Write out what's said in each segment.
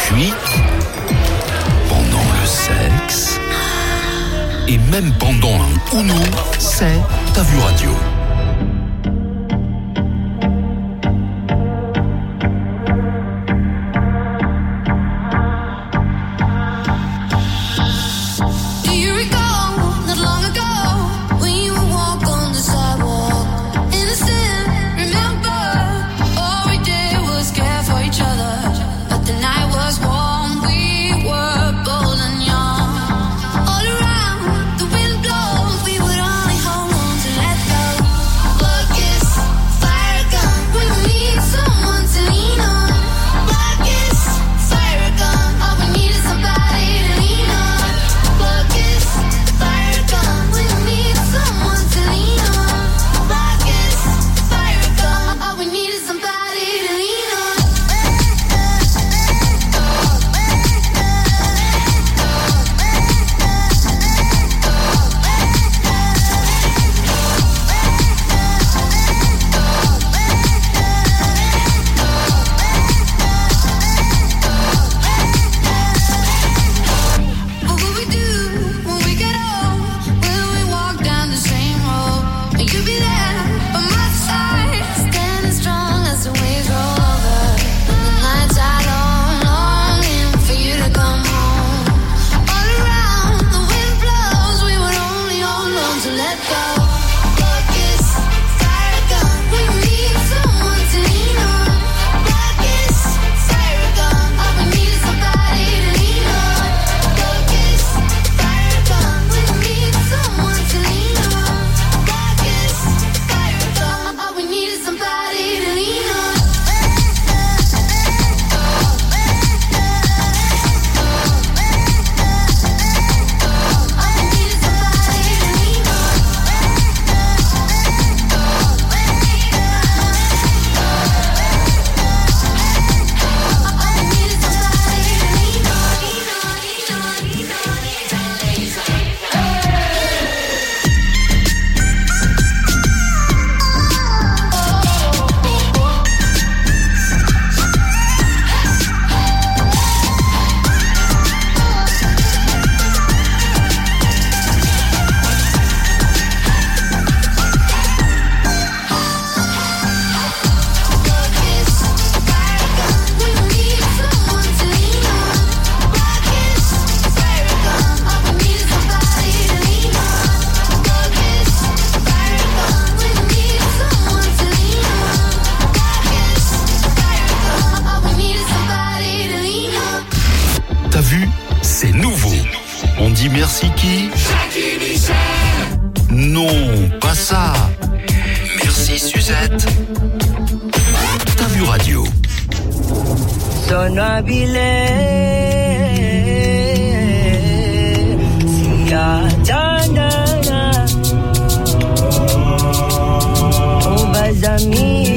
cuite, pendant le sexe, et même pendant un Uno, c'est T'as vu radio. Merci qui? Non, pas ça. Merci Suzette. T'as vu radio. Sonabile Siatana Obazami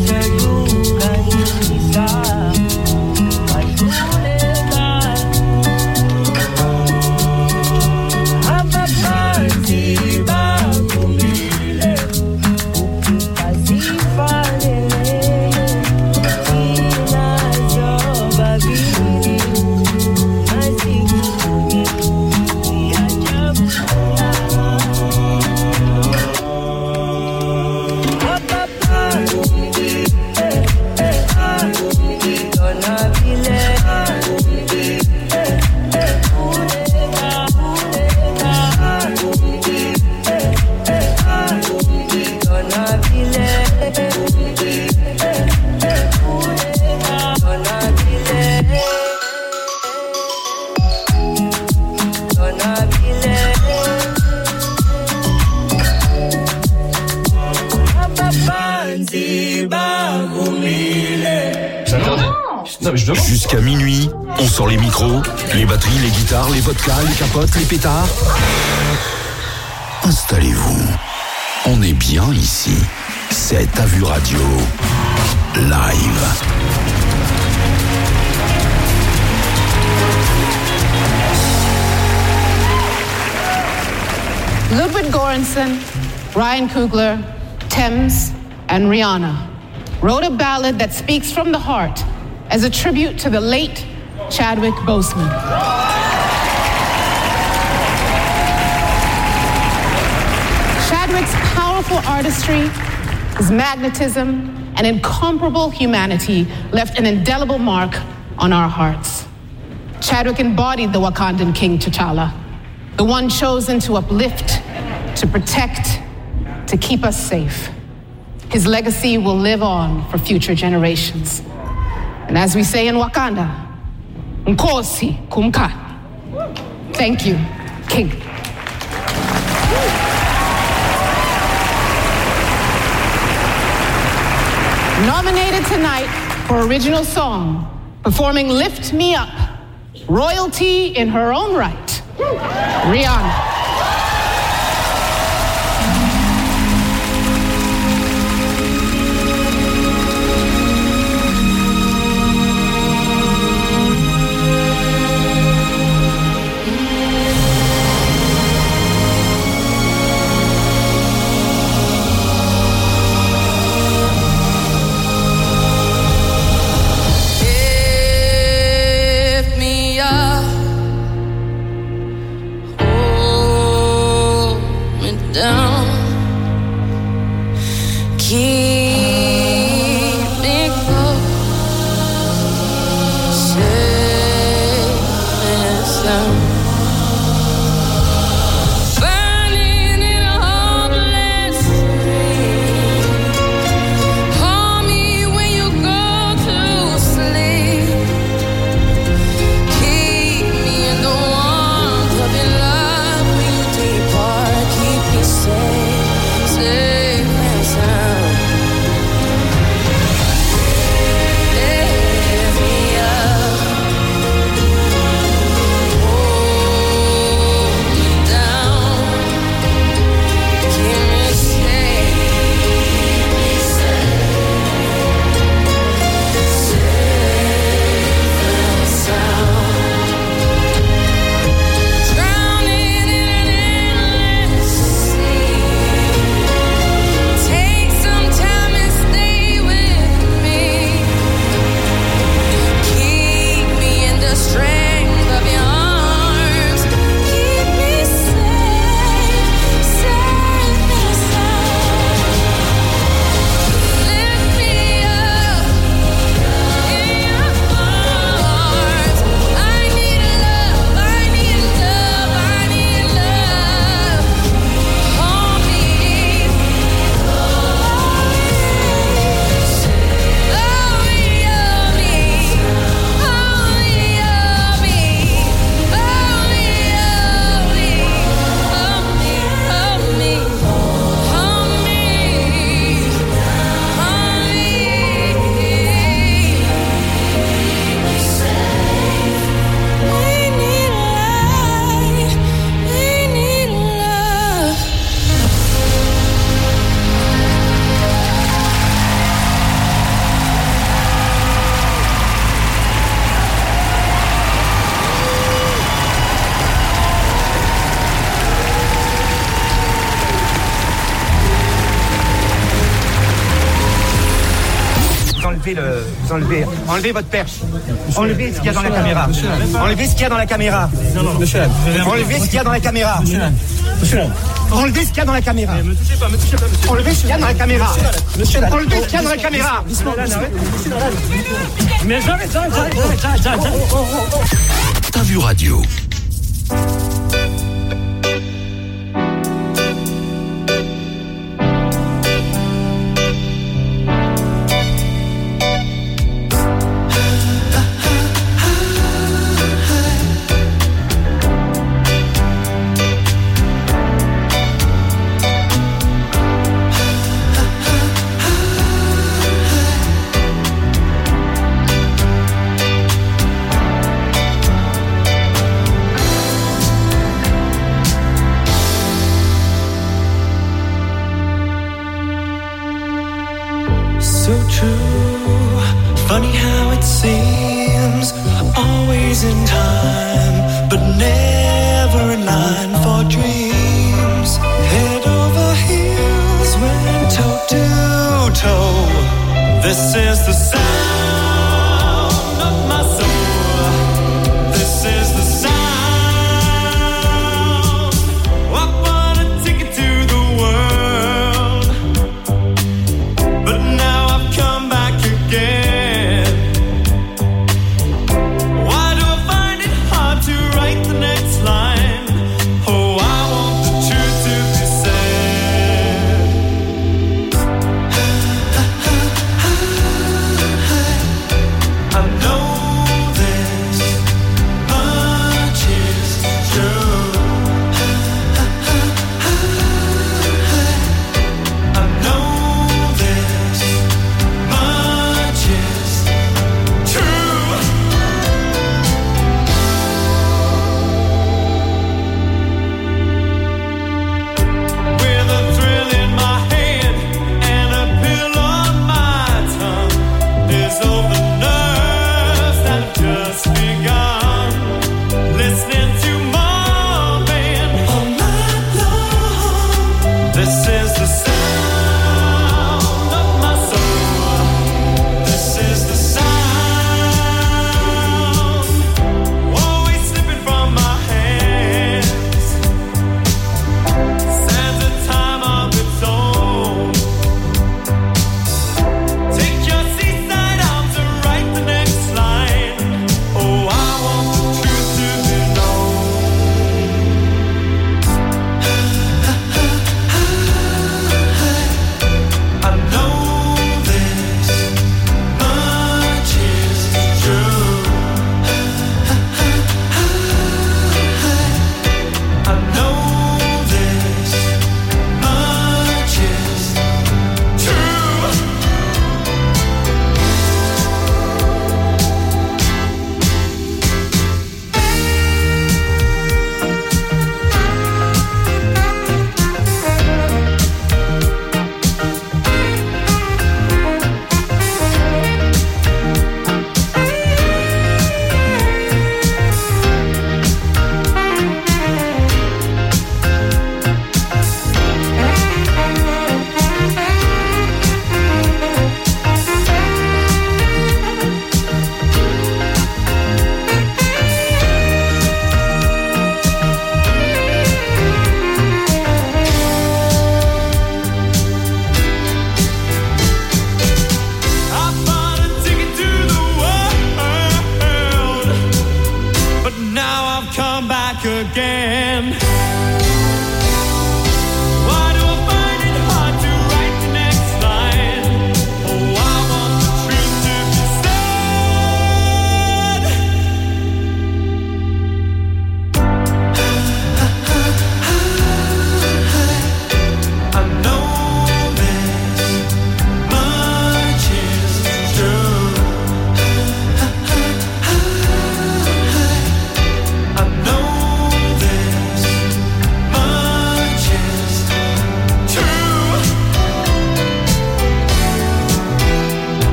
Jusqu'à minuit, on sort les micros, les batteries, les guitares, les vodkas, les capotes, les pétards. Installez-vous. On est bien ici. C'est T'as vu radio. Live. Ludwig Göransson, Ryan Coogler, Thames, and Rihanna wrote a ballad that speaks from the heart as a tribute to the late, Chadwick Boseman. Chadwick's powerful artistry, his magnetism, and incomparable humanity left an indelible mark on our hearts. Chadwick embodied the Wakandan King T'Challa, the one chosen to uplift, to protect, to keep us safe. His legacy will live on for future generations. And as we say in Wakanda, Nkosi Kumka. Thank you, King. Nominated tonight for original song, performing Lift Me Up, royalty in her own right, Rihanna. Enlevez votre perche. Enlevez ce qu'il y a dans la caméra. Enlevez ce qu'il y a dans la caméra. Monsieur. Enlevez ce qu'il y a dans la caméra. Monsieur. Enlevez ce qu'il y a dans la caméra. Me touchez pas, monsieur. Enlevez ce qu'il y a dans la caméra. Monsieur. Enlevez ce qu'il y a dans la caméra. Mais j'arrête. T'as vu radio. This is the sound of my soul.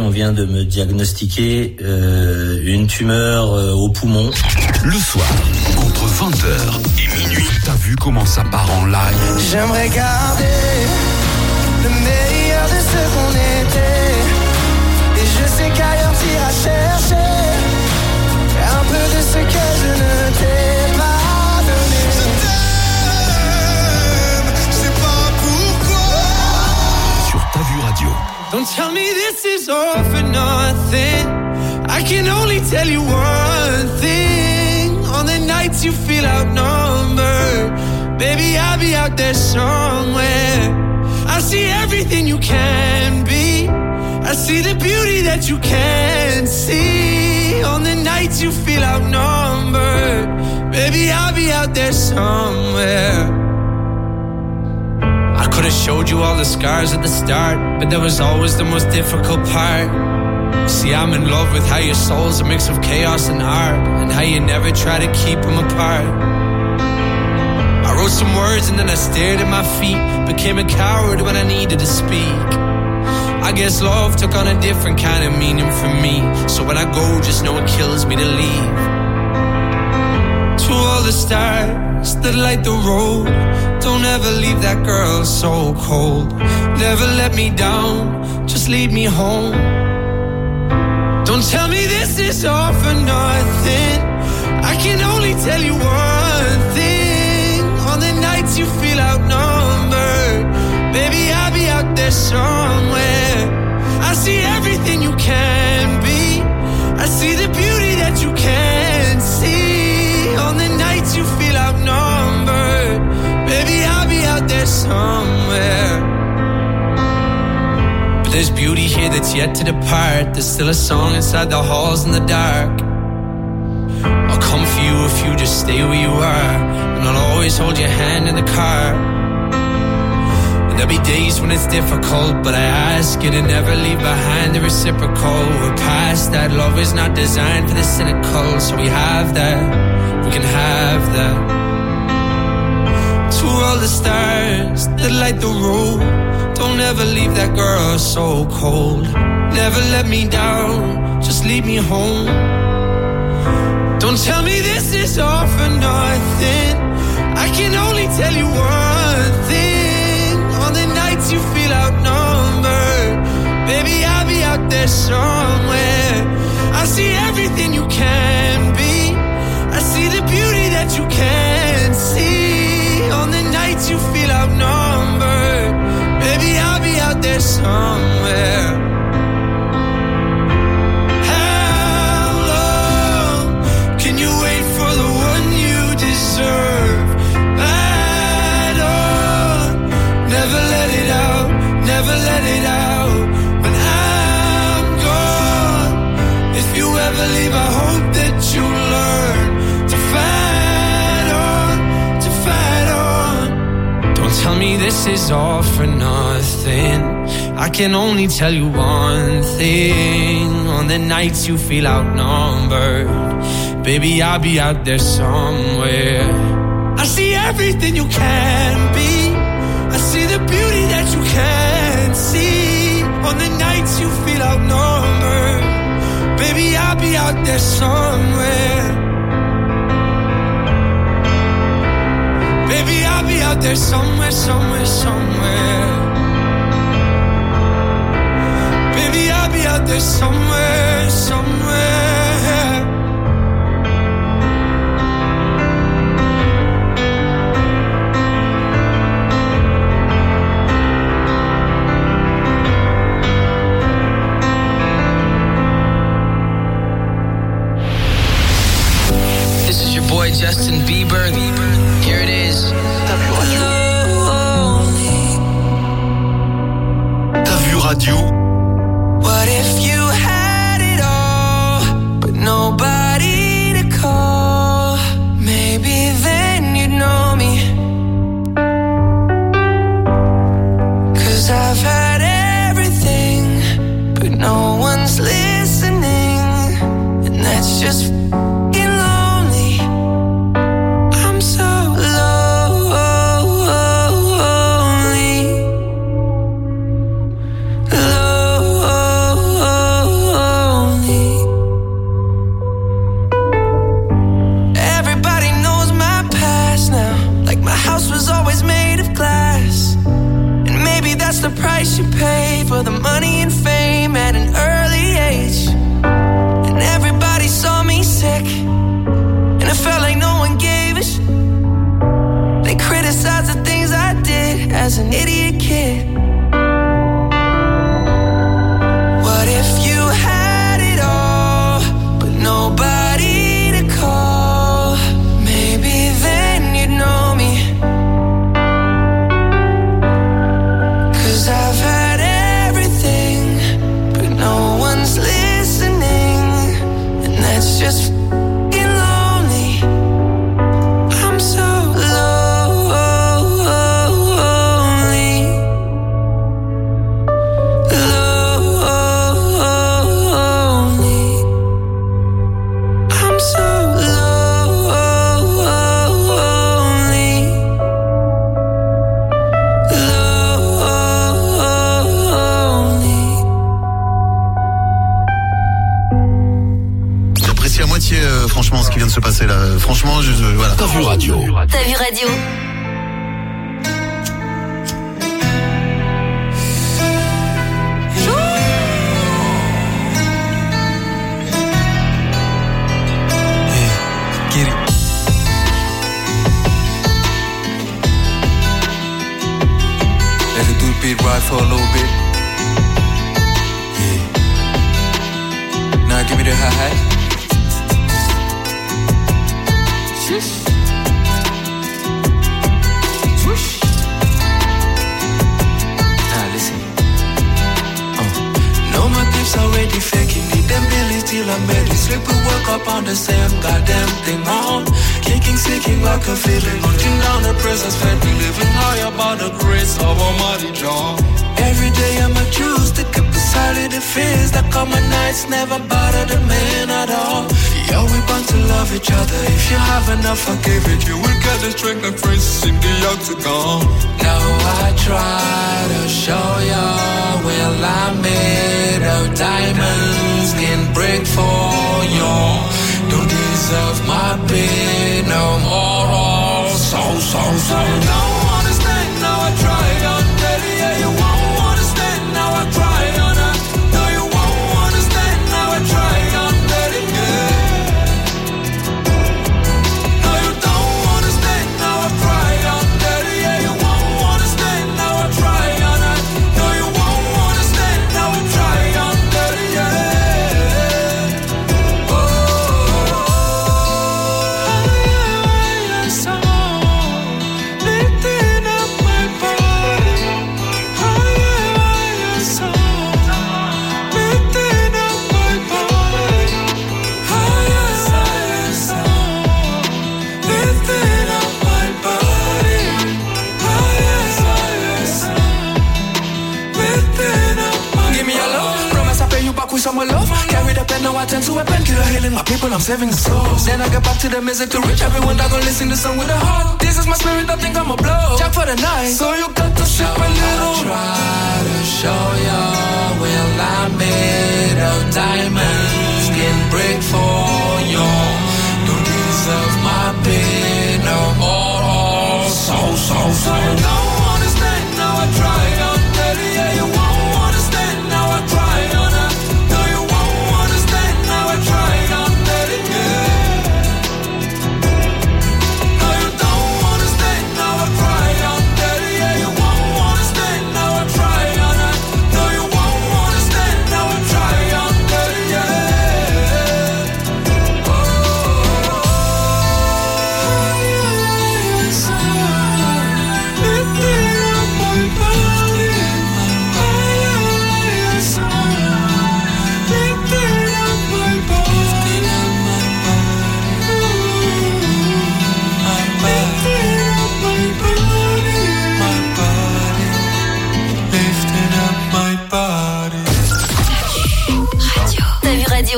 on vient de me diagnostiquer une tumeur au poumon. Le soir, entre 20h et minuit, t'as vu comment ça part en live? J'aimerais garder le meilleur de ce qu'on était. Et je sais qu'ailleurs t'iras chercher un peu de ce que je ne t'ai pas donné. Je t'aime, je sais pas pourquoi. Sur Ta Vu Radio. Don't tell me this is all for nothing. I can only tell you one thing. On the nights you feel outnumbered, baby, I'll be out there somewhere. I see everything you can be. I see the beauty that you can't see. On the nights you feel outnumbered, baby, I'll be out there somewhere. I could've showed you all the scars at the start, but that was always the most difficult part. See, I'm in love with how your soul's a mix of chaos and art, and how you never try to keep them apart. I wrote some words and then I stared at my feet, became a coward when I needed to speak. I guess love took on a different kind of meaning for me, so when I go, just know it kills me to leave. To all the stars that light the road, don't ever leave that girl so cold. Never let me down, just lead me home. Don't tell me this is all for nothing. I can only tell you one thing. On the nights you feel outnumbered, baby, I'll be out there somewhere. I see everything you can be. I see the beauty that you can't see. On the nights you feel outnumbered, baby, I'll be out there somewhere. But there's beauty here that's yet to depart. There's still a song inside the halls in the dark. I'll come for you if you just stay where you are, and I'll always hold your hand in the car. And there'll be days when it's difficult, but I ask you to never leave behind the reciprocal. We're past that, love is not designed for the cynical, so we have that, we can have that. To all the stars that light the road, don't ever leave that girl so cold. Never let me down, just lead me home. Don't tell me this is all for nothing. I can only tell you one thing. On the nights you feel outnumbered, baby, I'll be out there somewhere. I see everything you can be. I see the beauty that you can't see. On the nights you feel outnumbered, baby, I'll be out there somewhere. How long can you wait for the one you deserve? Fight on, never let it out, never let it out. When I'm gone, if you ever leave, I hope that you learn to fight on, to fight on. Don't tell me this is all for nothing. I can only tell you one thing. On the nights you feel outnumbered, baby, I'll be out there somewhere. I see everything you can be. I see the beauty that you can't see. On the nights you feel outnumbered, baby, I'll be out there somewhere. Baby, I'll be out there somewhere, somewhere, somewhere. Baby, I'll be out there somewhere, somewhere. This is your boy Justin Bieber. Here it is. Ta Vu Radio. What if you had it all, but nobody to call? Maybe then you'd know me. 'Cause I've had everything, but no one's listening, and that's just f***ing lonely. I'm so lonely. moitié, franchement, ce qui vient de se passer là. Franchement, voilà. T'as vu radio. T'as vu radio. Get it. Let the dude beat ride for a little bit. Yeah. Now give me the hi-hat. Shush. Swoosh. Now listen. No, my pips already faking. Need them billies till I'm ready. Sleep and work up on the same goddamn thing on. Kicking, sinking like a feeling. Hunting down the presence fed me. Living high above the grace of Almighty John. Every day I'm a choose to keep beside the fears that come at nights never bother the man at all. Yeah, we bound to love each other. If you have enough, forgive it. You will get the strength and friends in the octagon. Now I try to show you, well, I'm made of diamonds, can break for you. Don't deserve my pain no more. So. You don't understand, now I try on that. Yeah, you won't understand, now I try on that. No, you won't understand, now I try on that. Yeah. No, you don't understand, now I try on that. Yeah, you won't understand, now I try on that. No, you won't understand, now I try on that. Yeah. Oh. Lifting up my body, higher soul. Lifting up my body, higher soul. Lifting up my body, higher soul. Lifting up my body. Give me your love, promise I'll pay you back with some more love. Carry the pen, now I tend to a pen. Killer healing my people, I'm saving the souls. Then I get back to the music to reach everyone that gon' listen to song with a heart. This is my spirit, I think I'm a blow. Jack for the night, so you got to sip a little. I try to show you, well, I'm made of diamonds, can break for you. Don't deserve my pain no more. So. You don't understand, now I try on that. Yeah, you won't understand, now I try on that. No, you won't understand, now I try on that. Yeah. No, you don't understand, now I try on that. Yeah, you won't understand, now I try on that. No, you won't understand, now I try on that. Yeah. Oh. Lifting up my body, higher soul. Lifting up my body, lifting up my body, lifting up my body. T'as vu radio.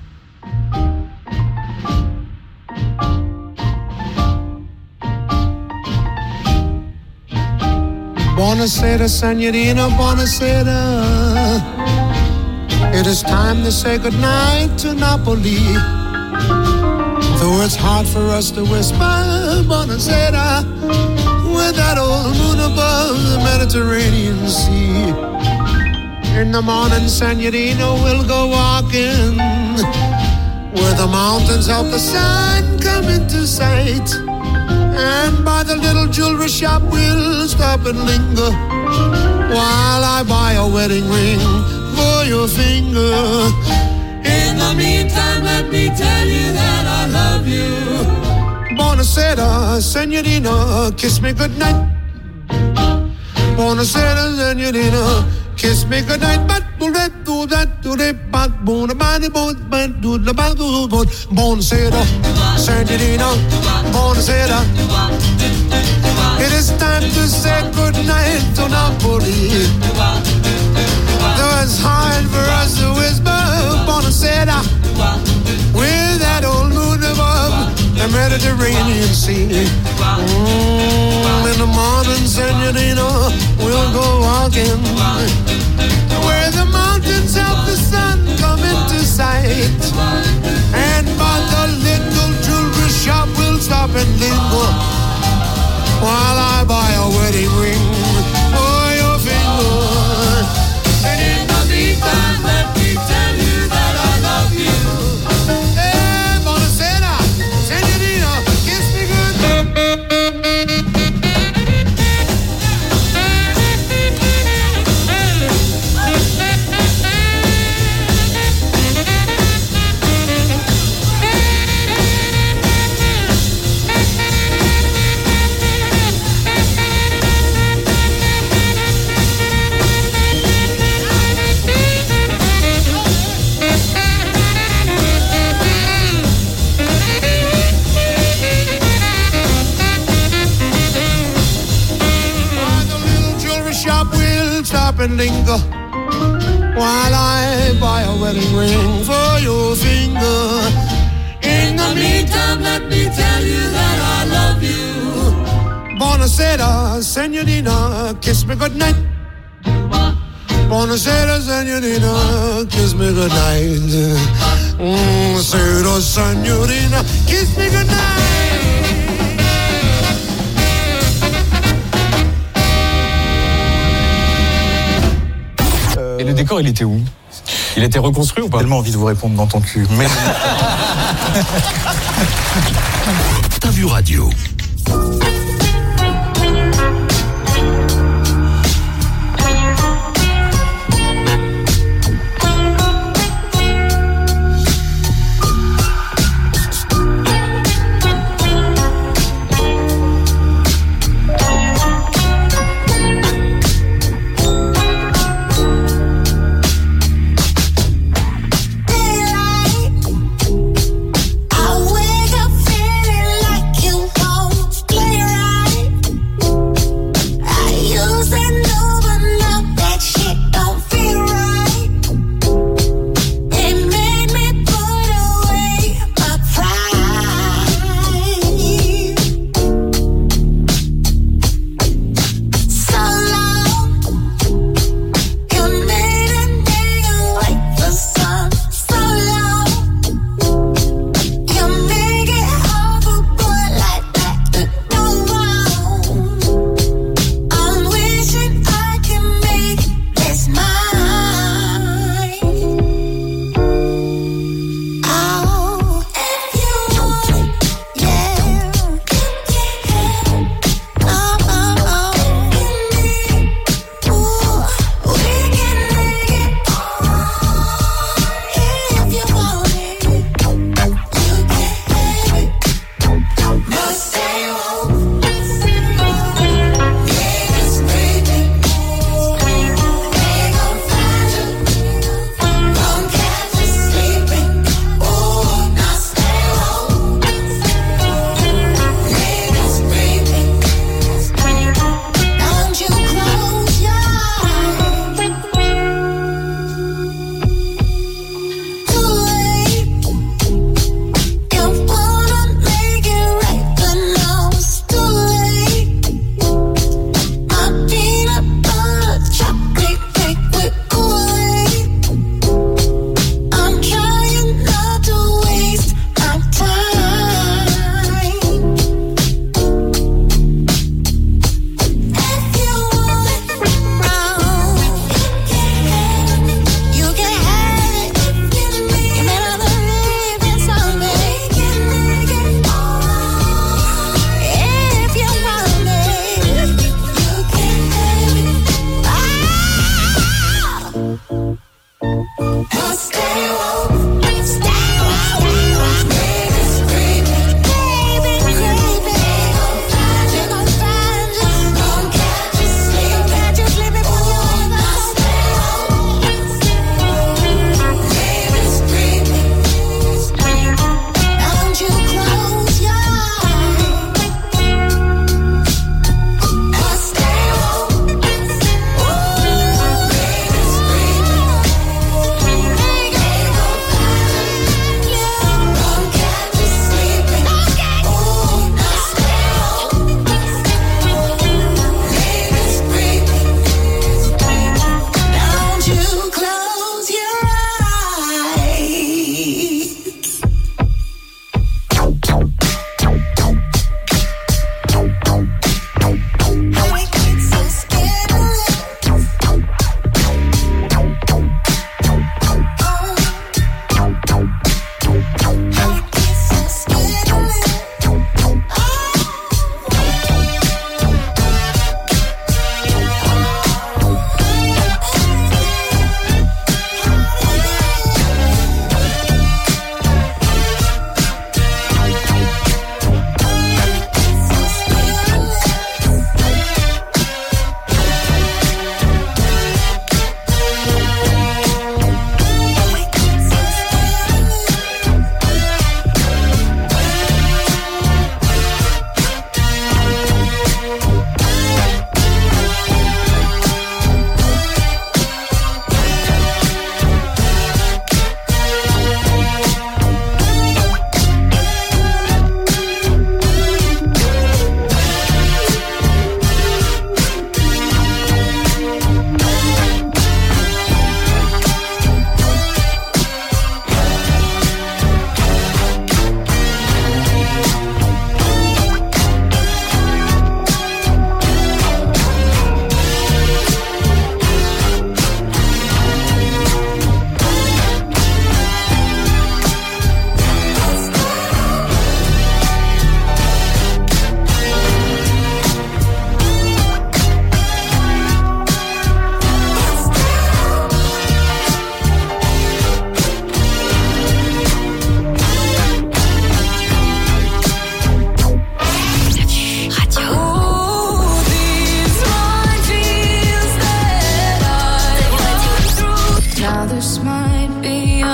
Buonasera, signorina, buonasera. It is time to say goodnight to Napoli. Though it's hard for us to whisper buonasera with that old moon above the Mediterranean Sea. In the morning, signorina, we'll go walking where the mountains help the sun come into sight. And by the little jewelry shop we'll stop and linger while I buy a wedding ring for your finger. In the meantime, let me tell you that I love you. Buonasera, signorina, kiss me goodnight. Buonasera, signorina, kiss me goodnight. Buonasera, signorina, buonasera. It is time to say goodnight to Napoli. Though it's hard for us to whisper buonasera with that old moon above the Mediterranean Sea. In the morning, signorina, we'll go walking where the mountains help the sun come into sight. And by and linger while I buy a wedding ring for your finger. In the meantime, let me tell you that I love you. Buonasera, senorina, kiss me goodnight. Buonasera, senorina, kiss me goodnight. Buonasera, senorina, kiss me goodnight. Et le décor, il était où? Il était reconstruit ou pas? Tellement envie de vous répondre dans ton cul. Mais... T'as vu radio. I wake up feeling like you know, clear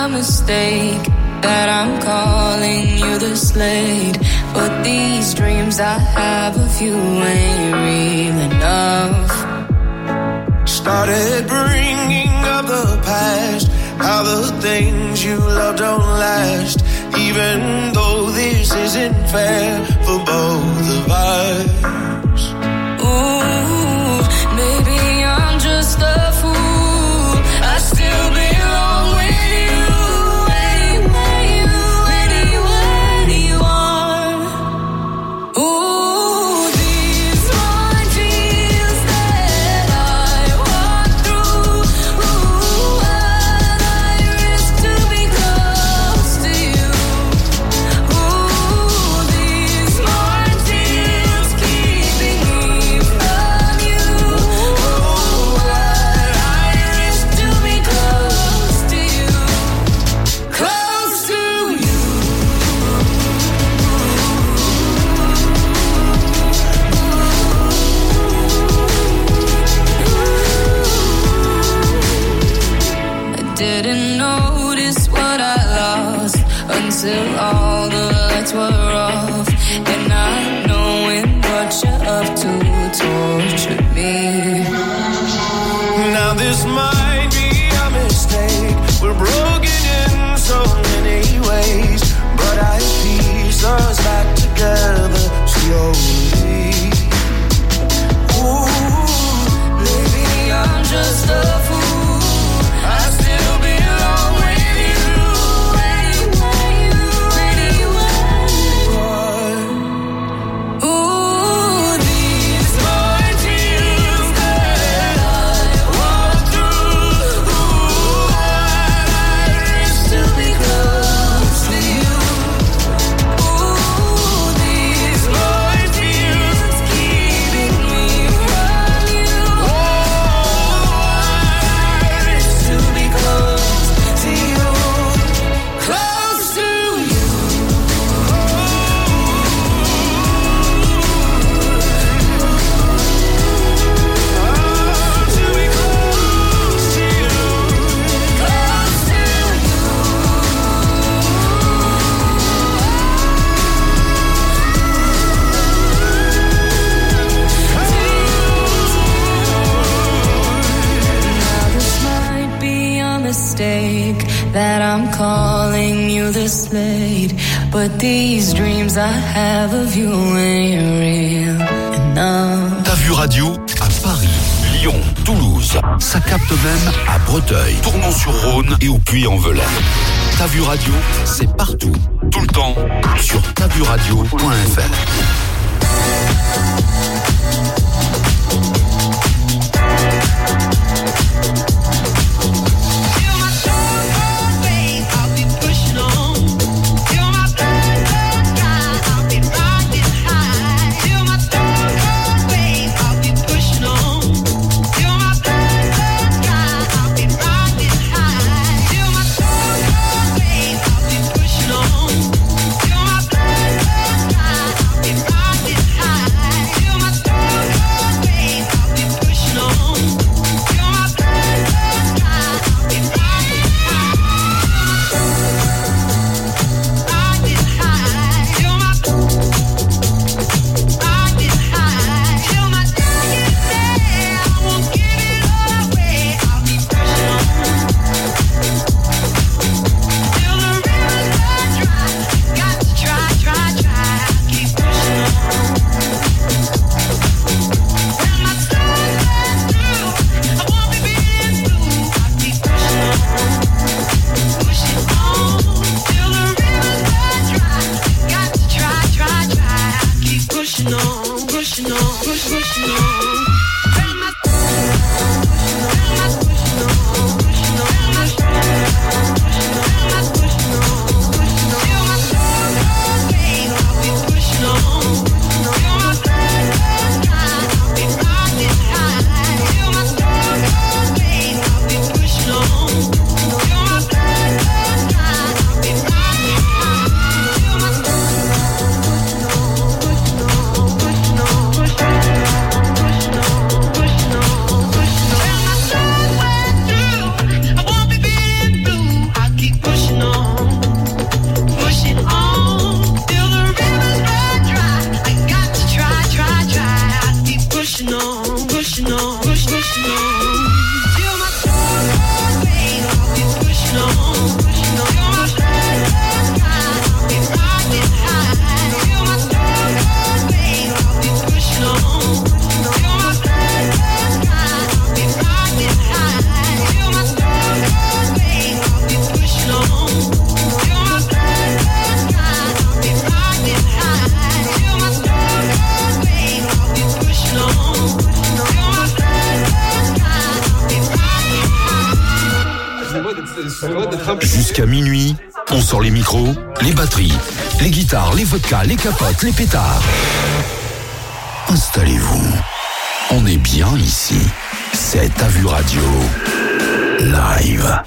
a mistake that I'm calling you the Slade, but these dreams I have of you ain't real enough. Started bringing up the past, how the things you love don't last, even though this isn't fair for both of us. Ooh, maybe I'm just a fool. I still belong with you. Anywhere you are. Ooh, these minefields that I walk through. Ooh, and I risk to be close to you. Ooh, these minefields keeping me from you. Ooh, and I risk to be close to you. Close to you. I didn't notice what I lost until all the lights were off, and not knowing what you're up to tortured me. Now this might be a mistake, we're broken in so many ways, but I piece us back together slowly. Ooh, maybe I'm just a fool. I still belong with you. Anywhere you are. Ooh, these minefields that I walk through. Ooh, I risk to be close to you. Ooh, these minefields keeping me from you. Oh, I risk to be close to you. Close to you. Now this might be a mistake that I'm calling you the Slade, but these dreams I have of you ain't real enough. T'as vu radio à Paris, Lyon, Toulouse. Ça capte même à Breteuil, Tournon-sur-Rhône et au Puy-en-Velay. T'as vu radio, c'est partout, tout le temps, sur tavuradio.fr. Feel my Jusqu'à minuit, on sort les micros, les batteries, les guitares, les vodkas, les capotes, les pétards. Installez-vous. On est bien ici. C'est Ta Vue Radio Live.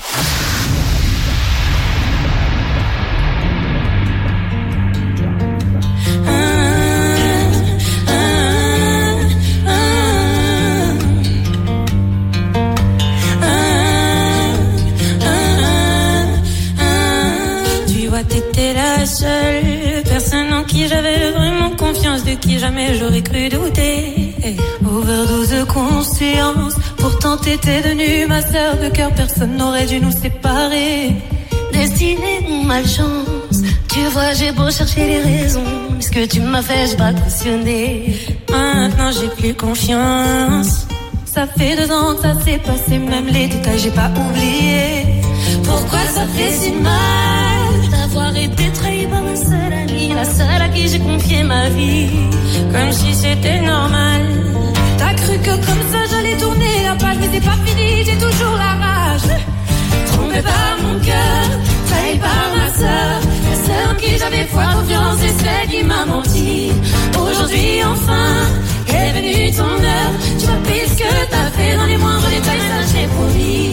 T'étais la seule personne en qui j'avais vraiment confiance, de qui jamais j'aurais cru douter. Overdose de conscience, pourtant t'étais devenue ma sœur de cœur, personne n'aurait dû nous séparer. Destinée ou malchance, tu vois j'ai beau chercher les raisons, ce que tu m'as fait j'ai pas cautionné. Maintenant j'ai plus confiance, ça fait 2 ans que ça s'est passé, même les détails j'ai pas oublié. Pourquoi ça fait si mal d'avoir été trahi par ma seule amie, la seule à qui j'ai confié ma vie, comme si c'était normal. T'as cru que comme ça j'allais tourner la page, mais c'est pas fini, j'ai toujours la rage. Trompé par mon cœur, trahi par ma sœur, la seule en qui j'avais foi, confiance, et celle qui m'a menti. Aujourd'hui enfin est venue ton heure, tu vas payer ce que t'as fait dans les moindres détails, ça j'ai promis.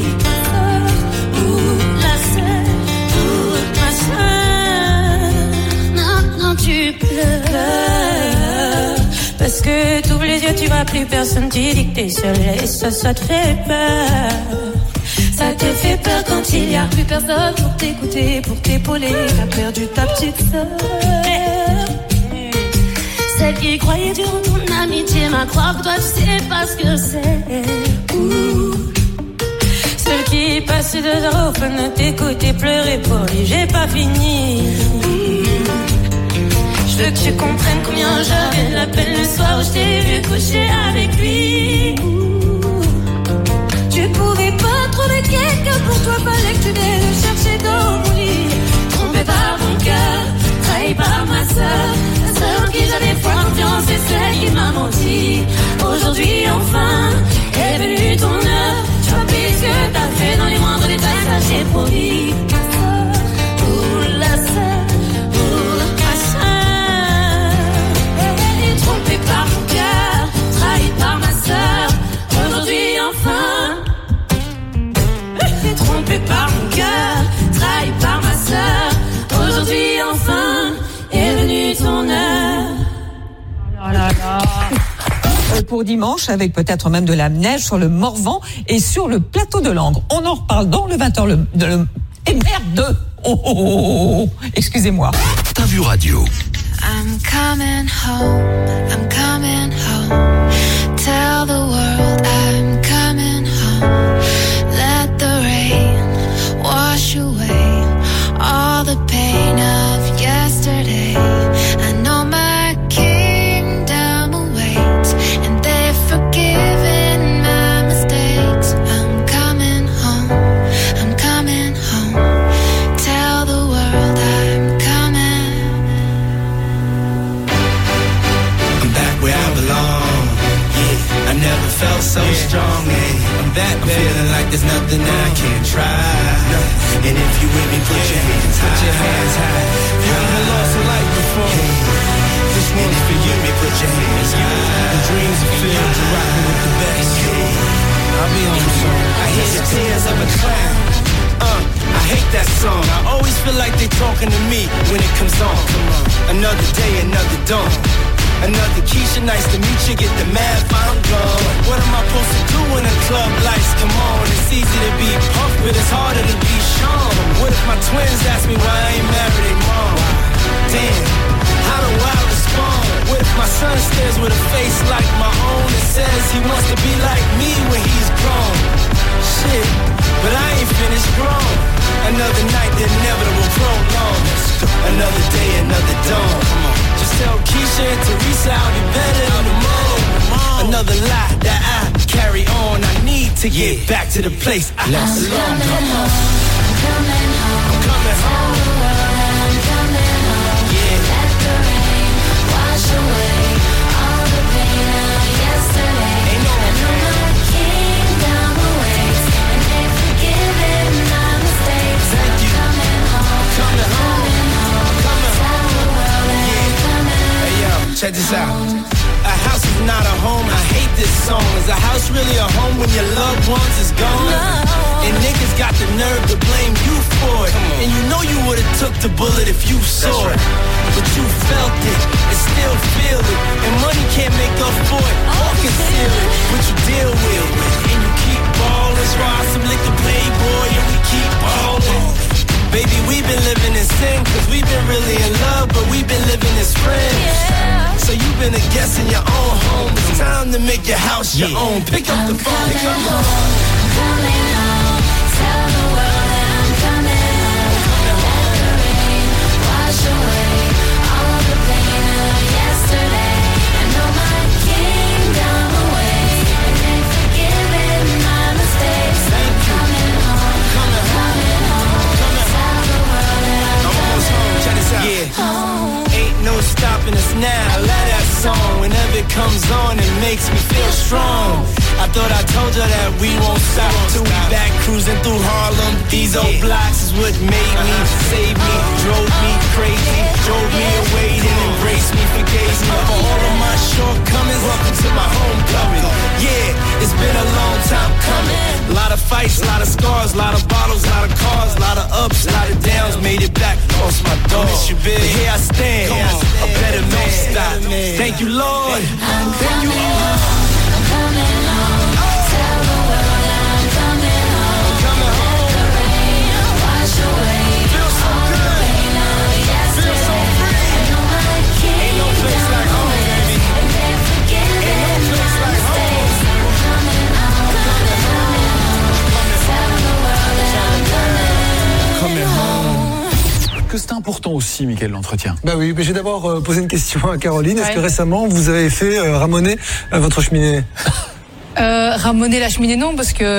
Tu pleures parce que t'ouvres les yeux, tu vois plus personne, tu dis que t'es seule et ça te fait peur. Ça te fait peur quand il y a plus personne pour t'écouter, pour t'épauler. T'as perdu ta petite sœur, celle qui croyait dur en ton amitié, m'a croire que toi tu sais pas ce que c'est. Celle qui passe 2 heures au fun de t'écouter pleurer pour lui, j'ai pas fini. Je veux que tu comprennes combien j'avais de la peine le soir où je t'ai vu coucher avec lui. Tu pouvais pas trouver quelqu'un pour toi, fallait que tu viennes le chercher dans mon lit. Trompé par mon cœur, trahi par ma sœur, la seule en qui j'avais foi, confiance, et celle qui m'a menti. Aujourd'hui enfin est venue ton heure, tu vas payer ce que t'as fait dans les moindres détails, ça j'ai promis. Pour la sœur, par mon cœur, trahi par ma sœur, aujourd'hui enfin. Trompé par mon cœur, trahi par ma sœur, aujourd'hui enfin est venue ton heure. Oh là là. Pour dimanche, avec peut-être même de la neige sur le Morvan et sur le plateau de Langres. On en reparle dans le 20h. Et merde. Excusez-moi. Ta Vue Radio. I'm coming home, tell the world I'm coming home, let the rain wash away all the pain of yesterday. I know my kingdom awaits, and they've forgiven my mistakes. I'm coming home, tell the world I'm coming. I'm back where I belong. Yeah, I never felt so strong. Yeah, I'm back, I'm feeling like there's nothing I can't try. And if you with me, put your hands high. Put your hands high. You ever lost a life before? This one's for you. Put your hands high. The dreams are filled to rockin' with the best. I'll be on the song. I hear the tears of a clown. I hate that song. I always feel like they talking to me when it comes on. Another day, another dawn. Another Keisha, nice to meet you. Get the math, I'm gone. What am I supposed to do when the club lights come on? It's easy to be Puff, but it's harder to be Sean. What if my twins ask me why I ain't married their mom? Damn, how do I respond? What if my son stares with a face like my own and says he wants to be like me when he's grown? Shit, but I ain't finished grown. Another night, the inevitable prolong. Another day, another dawn. Just tell Keisha and Teresa I'll be better in the morning. Another lie that I carry on. I need to get back to the place I belong. I'm coming home. I'm coming home. I'm coming home. Yeah. Let the rain wash away all the pain of yesterday. I know my kingdom awaits, and they've forgiven my mistakes. Thank you. this out. A house is not a home, I hate this song. Is a house really a home when your loved ones is gone? And niggas got the nerve to blame you for it. And you know you would've took the bullet if you saw it. But you felt it and still feel it. And money can't make up for it or conceal it. But you deal with it and you keep ballin'. Ride some liquor playboy and we keep ballin'. Baby, we've been living in sin, cause we've been really in love, but we've been living as friends. Yeah. So you've been a guest in your own home. It's time to make your house your own. Pick up the phone, pick up the phone. I'm coming home. Tell the world that I'm coming home. Let the rain wash away all the pain of yesterday. I know my kingdom awaits, and they've forgiven my mistakes. I'm coming home. Coming home. Yeah, ain't no stopping us now. I love that song. Whenever it comes on, it makes me feel strong. I thought I told you that we won't stop till we back cruising through Harlem. These old blocks is what made me, saved me, drove me crazy, drove me away, then embraced me, forgave me for all of my shortcomings. Welcome to my homecoming. Yeah, it's been a long time coming. A lot of fights, a lot of scars, a lot of bottles, a lot of cars, a lot of ups, a lot of downs. Made it back, lost my dog. Miss you, big. But here I stand, a better man. Stop. Thank you, Lord. Thank you, Lord. I'm coming home. Tell the world that I'm coming home. I'm coming home. Let the rain wash away all the pain of yesterday. Feel so free. I know my kingdom ain't no place like home, baby. And they've forgiven my mistakes. I'm coming home. Coming home. Tell the world that I'm coming home. Que c'est important aussi, Mickaël, l'entretien. Bah oui, mais j'ai d'abord posé une question à Caroline. Est-ce que récemment vous avez fait ramoner votre cheminée? Ramoner la cheminée, non, parce que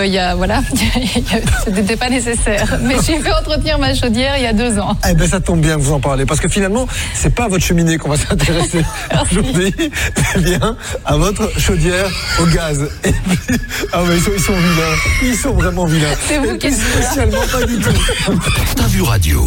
ce n'était pas nécessaire. Mais j'ai fait entretenir ma chaudière il y a 2 ans. Eh ben, ça tombe bien que vous en parlez, parce que finalement, c'est pas à votre cheminée qu'on va s'intéresser aujourd'hui, mais bien à votre chaudière au gaz. Et puis, ah ouais, ils sont vilains. Ils sont vraiment vilains. C'est vous qui spécialement pas du tout. T'as vu radio.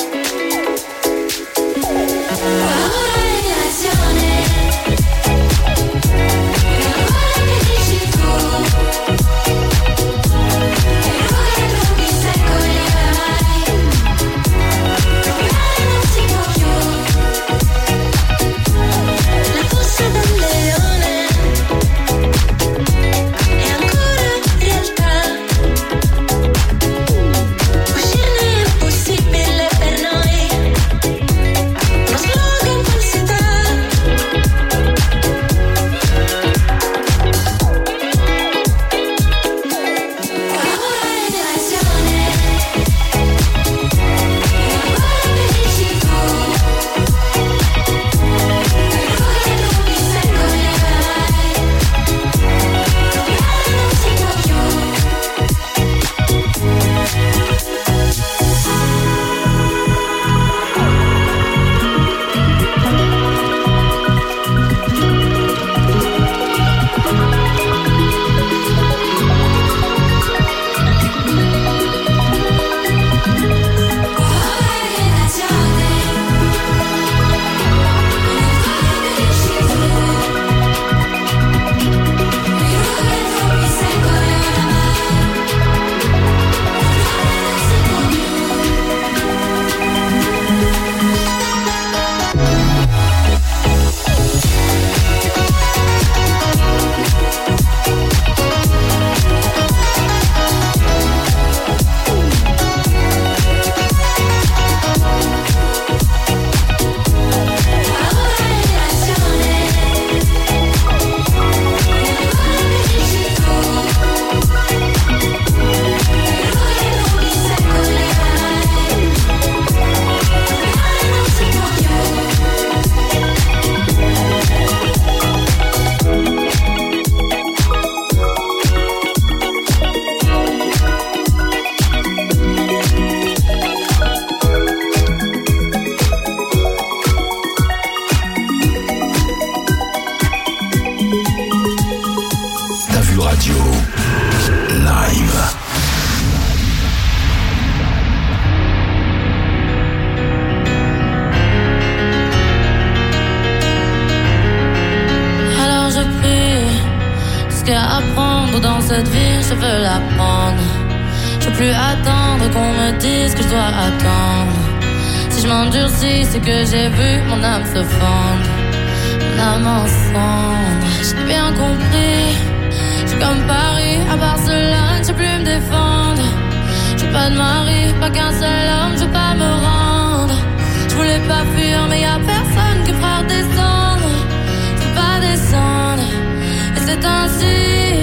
Paura e reazione cette vie, je veux la prendre. Je veux plus attendre qu'on me dise que je dois attendre. Si je m'endurcis, c'est que j'ai vu mon âme se fendre. Mon âme en cendre. J'ai bien compris. C'est comme Paris à Barcelone, je sais plus me défendre. J'ai pas de mari, pas qu'un seul homme, je veux pas me rendre. Je voulais pas fuir, mais y'a personne qui fera redescendre. Je veux pas descendre. Et c'est ainsi.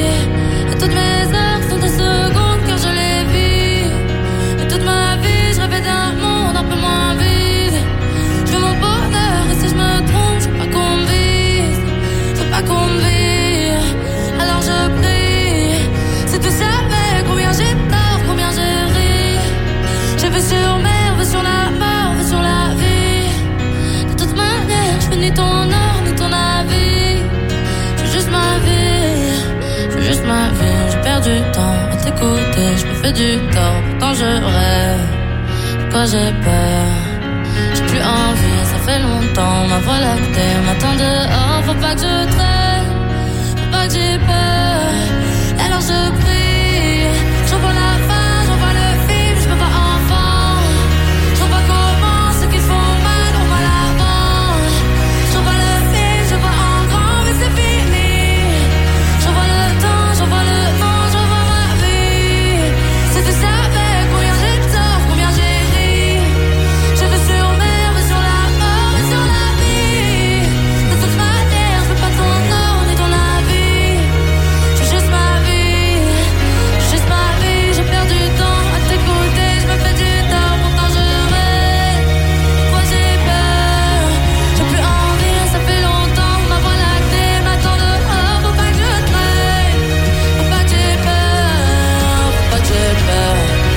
Et toutes mes heures sont des secondes car je les vis. Et toute ma vie, je rêvais d'un monde un peu moins vide. Je veux mon bonheur et si je me trompe, je veux pas qu'on me vise. Je veux pas qu'on me vise. Alors je prie. Si tu savais combien j'ai tort, combien j'ai ri. J'ai vu sur mer, vu sur la mort, vu sur la vie. De toute manière, je veux ni ton or, ni ton avis. Je veux juste ma vie. Je veux juste ma vie. J'ai perdu du temps à t'écouter. Je me fais du tort, pourtant je rêve. Pourquoi j'ai peur? J'ai plus envie, ça fait longtemps. Ma voix lactée m'attend dehors. Faut pas que je traîne, faut pas que j'ai peur. Alors je prie. J'en vois la fin, j'en vois le film. Je veux pas enfant. J'en vois comment ceux qui font mal ont mal avant. J'en vois le film, je vois en grand, mais c'est fini. J'en vois le temps, j'en vois le monde, j'en vois ma vie. Si tu savais combien j'ai tort, combien j'ai ri. Je veux sur mer, veux sur la mort, veux sur la vie. De toute manière, je veux pas ton or ni ton avis. Je veux juste ma vie, juste ma vie. J'ai perdu du temps à t'écouter, je me fais du tort, pourtant je rêve. Pourquoi j'ai peur? J'ai plus envie, ça fait longtemps. Ma voix lactée m'attend dehors. Faut pas que je traîne, faut pas que j'ai peur, faut pas que j'ai peur.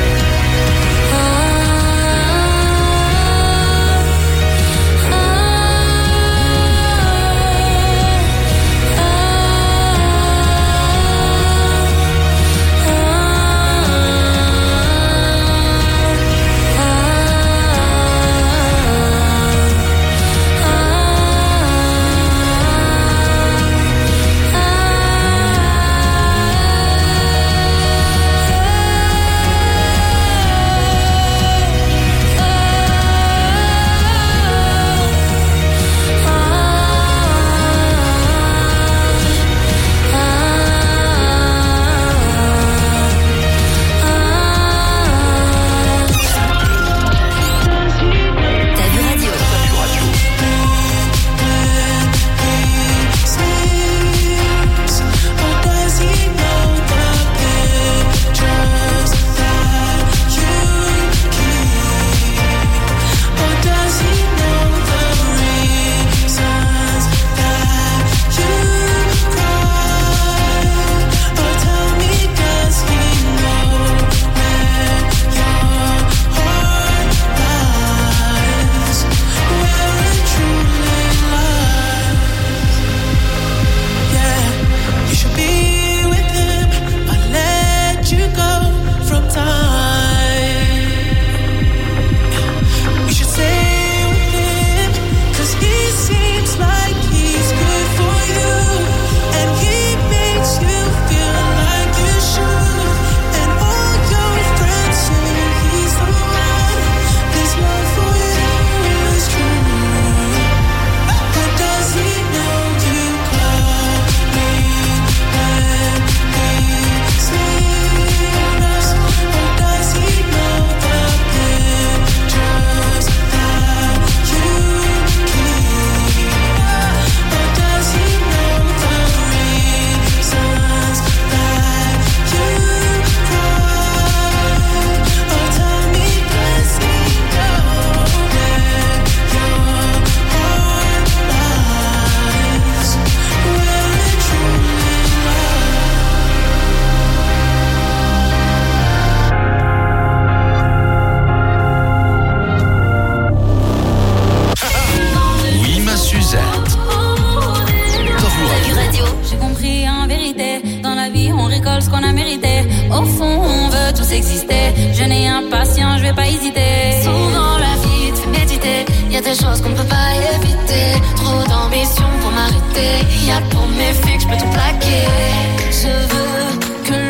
exister. Jeune et impatient, je vais pas hésiter. Souvent la vie te fait méditer. Y a des choses qu'on peut pas éviter. Trop d'ambition pour m'arrêter. Y a pour mes fixes, je peux tout plaquer. Je veux que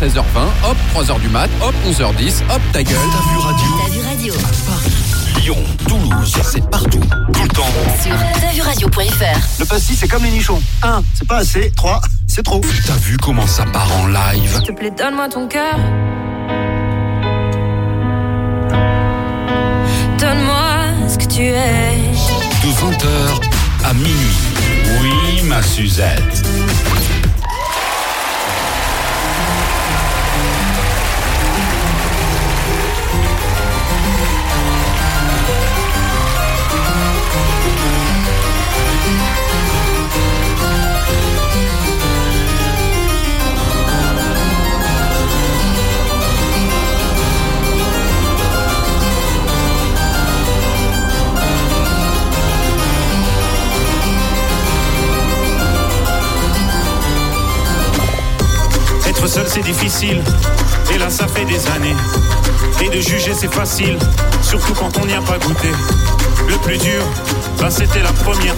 16h20, hop, 3h du mat, hop, 11h10, hop, ta gueule. T'as vu radio. À Paris, Lyon, Toulouse, c'est partout, tout le temps. Sur tavuradio.fr. Le pastis, c'est comme les nichons. 1, c'est pas assez. 3, c'est trop. T'as vu comment ça part en live? S'il te plaît, donne-moi ton cœur. Donne-moi ce que tu es. De 20h à minuit. Oui, ma Suzette. Être seul c'est difficile, et là ça fait des années. Et de juger c'est facile, surtout quand on n'y a pas goûté. Le plus dur, bah c'était la première